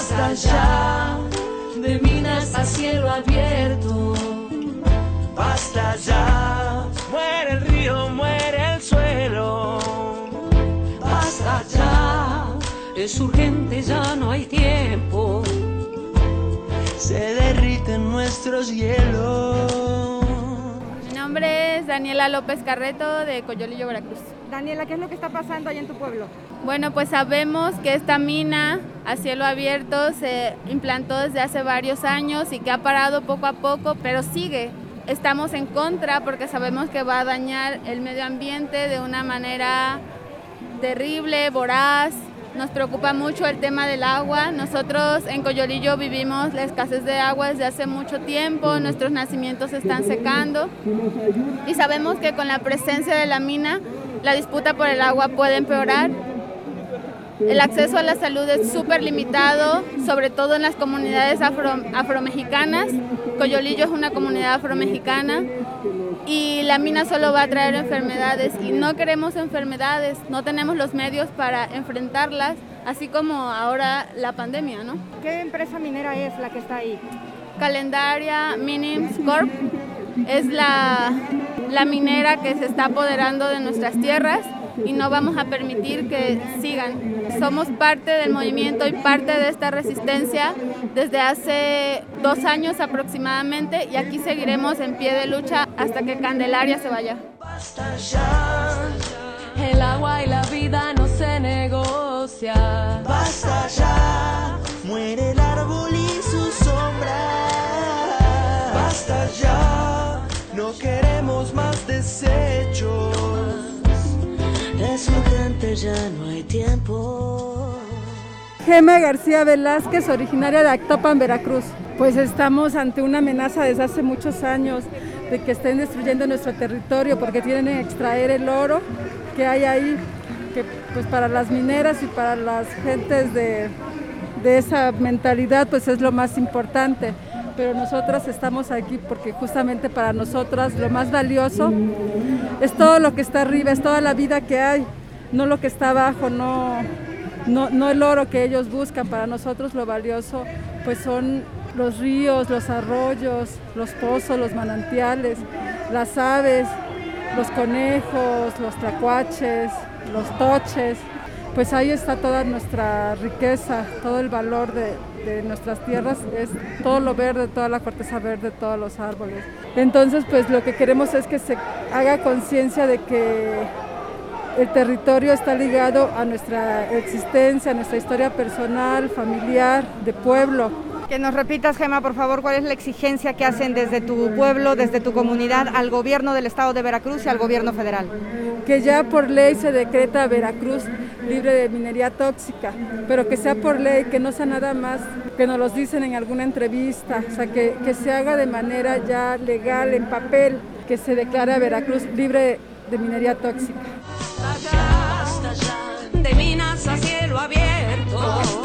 Basta ya de minas a cielo abierto. Basta ya, muere el río, muere el suelo. Basta ya, es urgente, ya no hay tiempo. Se derriten nuestros hielos. Mi nombre es Daniela López Carreto de Coyolillo, Veracruz. Daniela, ¿qué es lo que está pasando allá en tu pueblo? Bueno, pues sabemos que esta mina a cielo abierto se implantó desde hace varios años y que ha parado poco a poco, pero sigue. Estamos en contra porque sabemos que va a dañar el medio ambiente de una manera terrible, voraz. Nos preocupa mucho el tema del agua. Nosotros en Coyolillo vivimos la escasez de agua desde hace mucho tiempo, nuestros nacimientos se están secando y sabemos que con la presencia de la mina la disputa por el agua puede empeorar. El acceso a la salud es súper limitado, sobre todo en las comunidades afromexicanas. Coyolillo es una comunidad afromexicana y la mina solo va a traer enfermedades y no queremos enfermedades, no tenemos los medios para enfrentarlas, así como ahora la pandemia, ¿no? ¿Qué empresa minera es la que está ahí? Calendaria Minims Corp es la minera que se está apoderando de nuestras tierras y no vamos a permitir que sigan. Somos parte del movimiento y parte de esta resistencia desde hace 2 años aproximadamente y aquí seguiremos en pie de lucha hasta que Candelaria se vaya. Basta ya, El agua y la vida no se negocia. basta ya, muere el árbol y su sombra. Basta ya, no queremos más desechos. Es urgente, ya no hay tiempo. Gema García Velázquez, originaria de Actopan, Veracruz. Pues estamos ante una amenaza desde hace muchos años de que estén destruyendo nuestro territorio porque quieren extraer el oro que hay ahí, que pues para las mineras y para las gentes de esa mentalidad pues es lo más importante. Pero nosotras estamos aquí porque justamente para nosotras lo más valioso es todo lo que está arriba, es toda la vida que hay, no lo que está abajo, no el oro que ellos buscan. Para nosotros lo valioso pues son los ríos, los arroyos, los pozos, los manantiales, las aves, los conejos, los tlacuaches, los toches. Pues ahí está toda nuestra riqueza, todo el valor de nuestras tierras, es todo lo verde, toda la corteza verde, todos los árboles. Entonces, pues lo que queremos es que se haga conciencia de que el territorio está ligado a nuestra existencia, a nuestra historia personal, familiar, de pueblo. Que nos repitas, Gema, por favor, cuál es la exigencia que hacen desde tu pueblo, desde tu comunidad, al gobierno del estado de Veracruz y al gobierno federal. Que ya por ley se decreta Veracruz libre de minería tóxica, pero que sea por ley, que no sea nada más que nos los dicen en alguna entrevista, o sea, que se haga de manera ya legal, en papel, que se declare a Veracruz libre de minería tóxica. Basta ya, de minas a cielo abierto.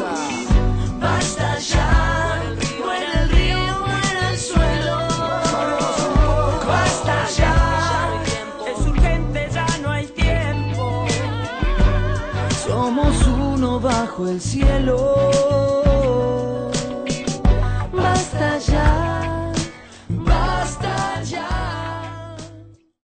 Basta ya, muere el río, muere el suelo. Basta ya, es urgente, ya no hay tiempo. Somos uno bajo el cielo.